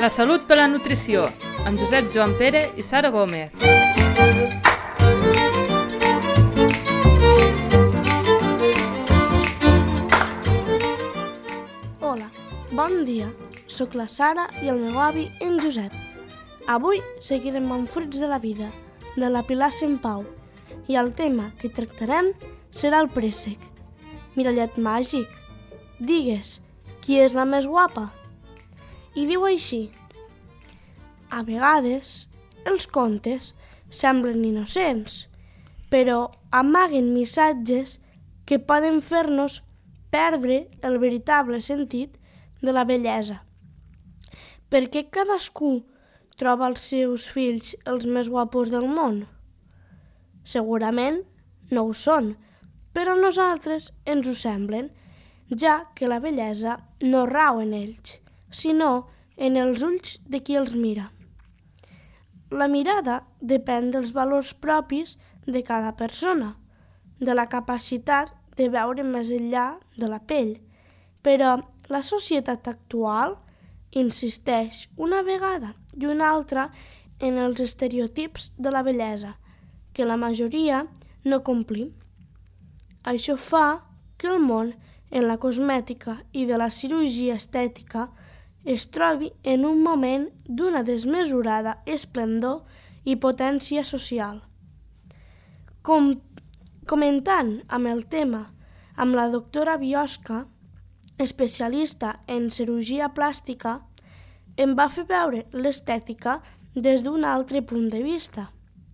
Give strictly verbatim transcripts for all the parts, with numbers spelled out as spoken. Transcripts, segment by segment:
La salut per la nutrició, amb Josep Joan Pere i Sara Gómez. Hola, bon dia. Soc la Sara i el meu avi, en Josep. Avui seguirem amb Fruits de la vida, de la Pilar Sempau, i el tema que tractarem serà el préssec. Mirallet màgic, digues, qui és la més guapa? I diu així: a vegades els contes semblen innocents, però amaguen missatges que poden fer-nos perdre el veritable sentit de la bellesa. Per què cadascú troba els seus fills els més guapos del món? Segurament no ho són, però a nosaltres ens ho semblen, ja que la bellesa no rau en ells, sinó en els ulls de qui els mira. La mirada depèn dels valors propis de cada persona, de la capacitat de veure més enllà de la pell, però la societat actual insisteix una vegada i una altra en els estereotips de la bellesa, que la majoria no complim. Això fa que el món en la cosmètica i de la cirurgia estètica es trobi en un moment d'una desmesurada esplendor i potència social. Com, comentant amb el tema amb la doctora Biosca, especialista en cirurgia plàstica, em va fer veure l'estètica des d'un altre punt de vista.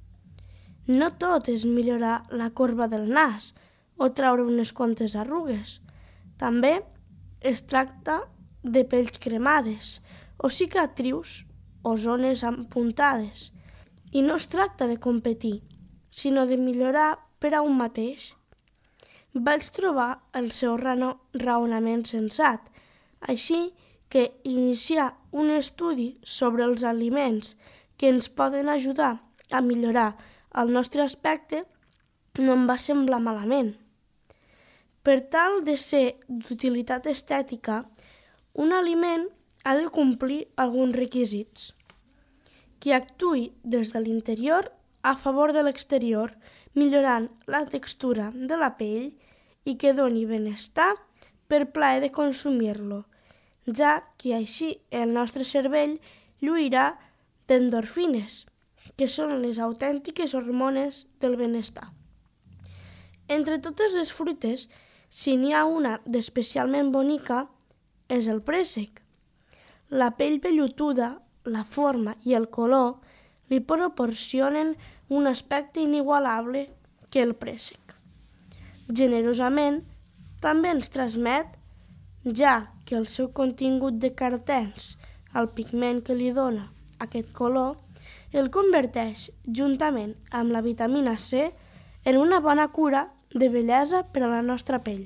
No tot és millorar la corba del nas o treure unes quantes arrugues. També es tracta de pells cremades o cicatrius o zones apuntades. I no es tracta de competir, sinó de millorar per a un mateix. Vaig trobar el seu raonament sensat, així que iniciar un estudi sobre els aliments que ens poden ajudar a millorar el nostre aspecte no em va semblar malament. Per tal de ser d'utilitat estètica, un aliment ha de complir alguns requisits. Que actuï des de l'interior a favor de l'exterior, millorant la textura de la pell i que doni benestar per plaer de consumir-lo, ja que així el nostre cervell lluirà d'endorfines, que són les autèntiques hormones del benestar. Entre totes les fruites, si n'hi ha una d'especialment bonica, és el préssec. La pell vellutuda, la forma i el color li proporcionen un aspecte inigualable que el préssec. Generosament, també ens transmet, ja que el seu contingut de carotens, el pigment que li dona aquest color, el converteix, juntament amb la vitamina C, en una bona cura de bellesa per a la nostra pell.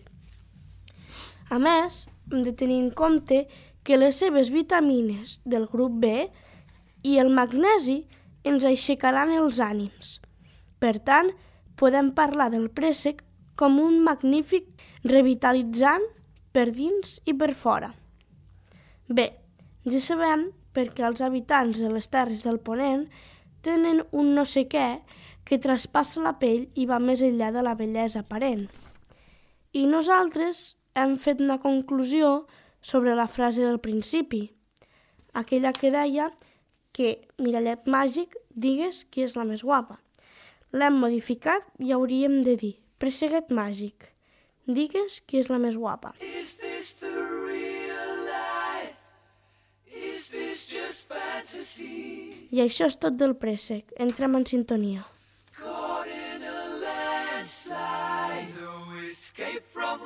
A més, hem de tenir en compte que les seves vitamines del grup B i el magnesi ens aixecaran els ànims. Per tant, podem parlar del préssec com un magnífic revitalitzant per dins i per fora. Bé, ja sabem perquè els habitants de les terres del Ponent tenen un no sé què que traspassa la pell i va més enllà de la bellesa aparent. I nosaltres hem fet una conclusió sobre la frase del principi, aquella que deia que mirallet màgic, digues qui és la més guapa. L'hem modificat i hauríem de dir présseguet màgic, digues qui és la més guapa. Is this the real life? Is this just fantasy? I això és tot del préssec. Entrem en sintonia. Caught in a landslide, no escape from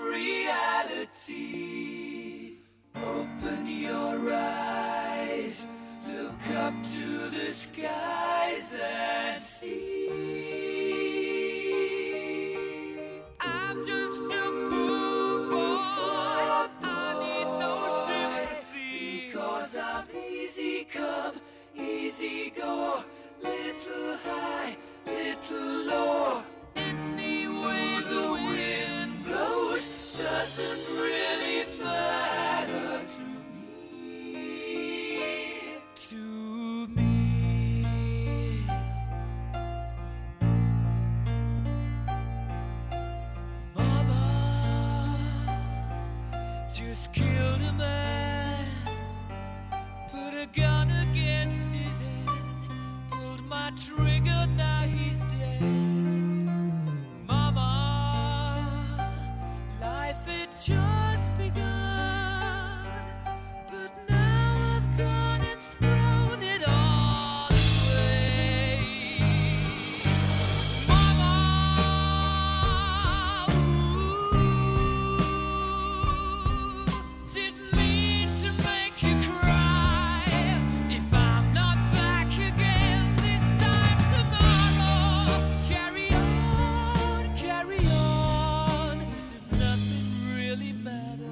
reality. Open your eyes, look up to the skies and see. I'm just a poor boy, I need no sympathy, because I'm easy come, easy go, little high, little low. Any way the wind blows doesn't really matter to me. just killed a man, put a gun against his head, pulled my trigger, now he's dead. Mama, life had just begun, but now I've gone and thrown it all away. Mama, ooh, didn't mean to make you cry. If I'm not back again this time tomorrow, carry on, carry on, as if nothing really matters.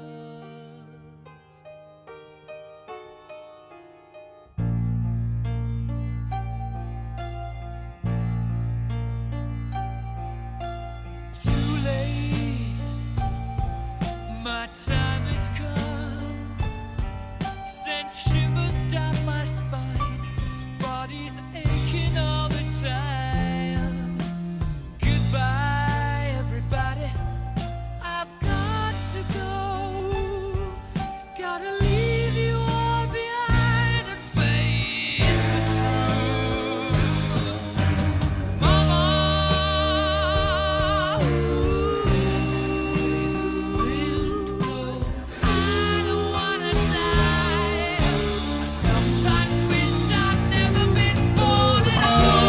Too late, my time has come. Sent shivers down my spine, body's aching all the time. Goodbye, everybody, I've got to go. Gotta leave you all behind and face the truth. Mama, ooh, I don't wanna die. I sometimes wish I'd never been born at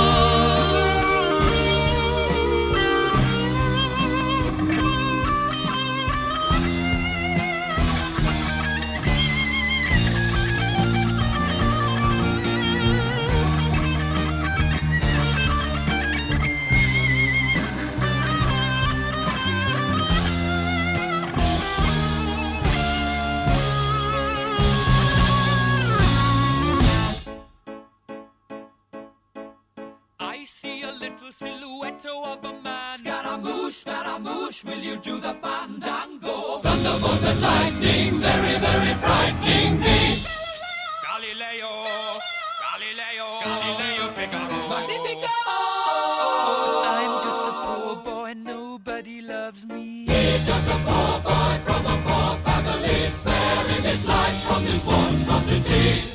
I see a little silhouette of a man. Scaramouche, Scaramouche, will you do the fandango? Thunderbolts and lightning, very, very frightening me. Galileo, Galileo, Galileo Figaro. Magnifico! I'm just a poor boy, nobody loves me. He's just a poor boy from a poor family, sparing his life from this monstrosity.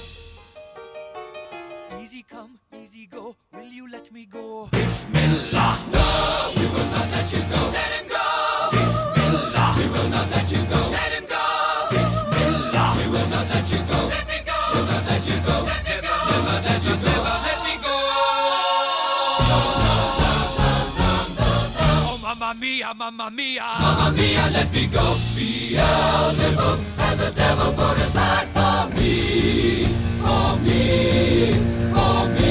Easy come, easy go, will you let me go? Bismillah, no, we will not let you go. Let him go! Bismillah, we will not let you go. Let him go! Bismillah, we will not let you go. Let me go! We'll not let you go. Let me go! Never let you go. Never let me go. Oh, mamma mia, mamma mia. Mamma mia, let me go. Beelzebub has a devil put aside for me. For me. For me.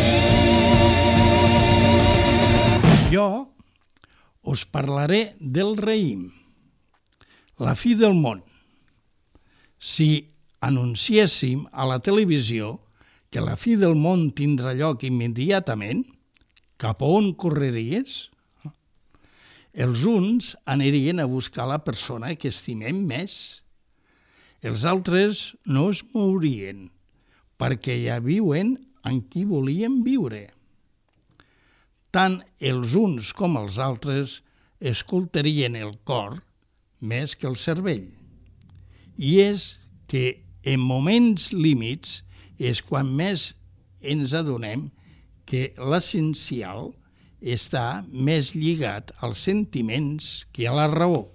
Jo us parlaré del raïm, la fi del món. Si anunciéssim a la televisió que la fi del món tindrà lloc immediatament, cap a on correries? Els uns anirien a buscar la persona que estimem més. Els altres no es mourien, perquè ja viuen amb qui volien viure. Tant els uns com els altres escoltarien el cor més que el cervell. I és que en moments límits és quan més ens adonem que l'essencial està més lligat als sentiments que a la raó.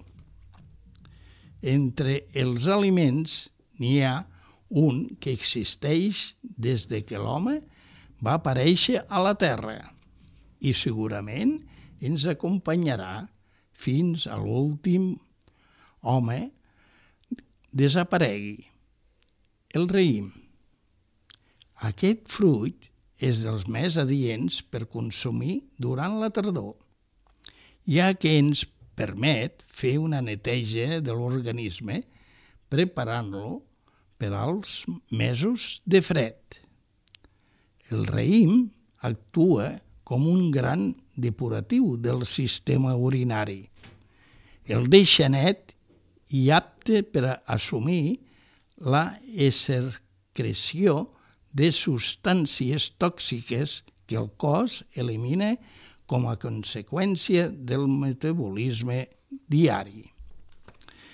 Entre els aliments n'hi ha un que existeix des de que l'home va aparèixer a la Terra i segurament ens acompanyarà fins a l'últim home desaparegui. El raïm. Aquest fruit és dels més adients per consumir durant la tardor, ja que ens permet fer una neteja de l'organisme preparant-lo per als mesos de fred. El raïm actua com un gran depuratiu del sistema urinari. El deixa net i apte per a assumir la excreció de substàncies tòxiques que el cos elimina com a conseqüència del metabolisme diari.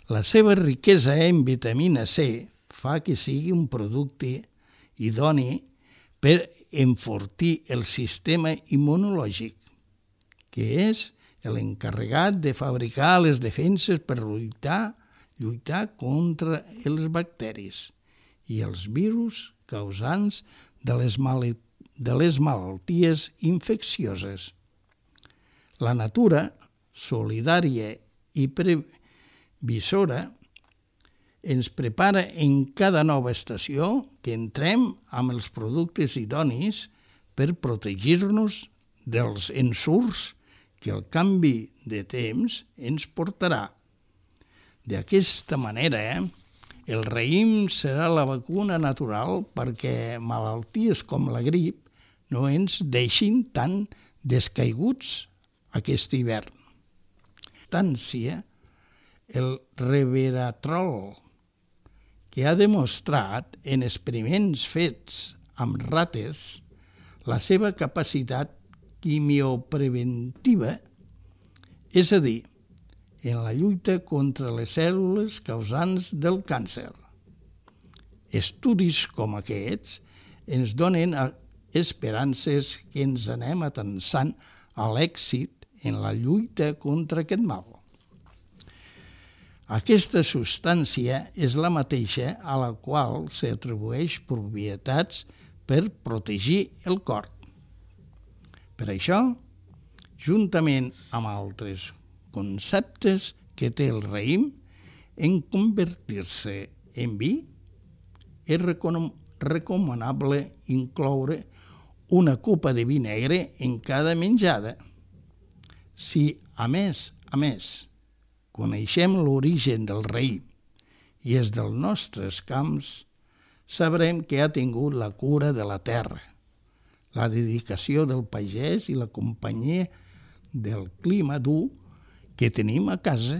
La seva riquesa en vitamina C fa que sigui un producte idoni per enfortir el sistema immunològic, que és l'encarregat de fabricar les defenses per lluitar, lluitar contra els bacteris i els virus causants de les, mal de les malalties infeccioses. La natura, solidària i previsora, ens prepara en cada nova estació que entrem amb els productes idonis per protegir-nos dels ensurts que el canvi de temps ens portarà. D'aquesta manera, el raïm serà la vacuna natural perquè malalties com la grip no ens deixin tan descaiguts aquest hivern. Tància, el resveratrol, que ha demostrat en experiments fets amb rates la seva capacitat quimiopreventiva, és a dir, en la lluita contra les cèl·lules causants del càncer. Estudis com aquests ens donen esperances que ens anem atançant a l'èxit en la lluita contra aquest mal. Aquesta substància és la mateixa a la qual s'atribueix propietats per protegir el cor. Per això, juntament amb altres conceptes que té el raïm, en convertir-se en vi, és recomanable incloure una copa de vi negre en cada menjada. Si, a més a més, coneixem l'origen del raïm i és dels nostres camps, sabrem que ha tingut la cura de la terra, la dedicació del pagès i la companyia del clima dur que tenim a casa.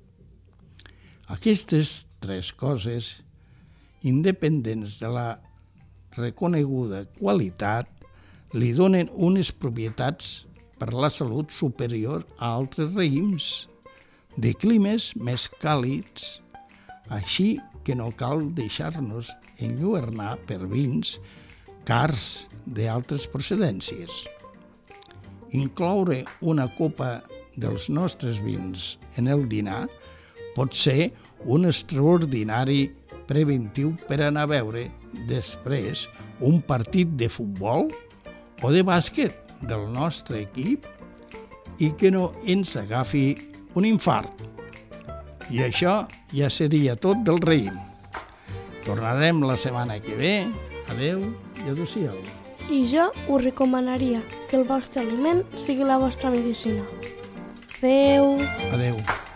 Aquestes tres coses, independents de la reconeguda qualitat, li donen unes propietats per la salut superior a altres raïms de climes més càlids, així que no cal deixar-nos enlluernar per vins cars d'altres procedències. Incloure una copa dels nostres vins en el dinar pot ser un extraordinari preventiu per anar a veure després un partit de futbol o de bàsquet del nostre equip i que no ens agafi un infart. I això ja seria tot del raïm. Tornarem la setmana que ve. Adeu i adéu-siau. I jo us recomanaria que el vostre aliment sigui la vostra medicina. Adeu. Adeu.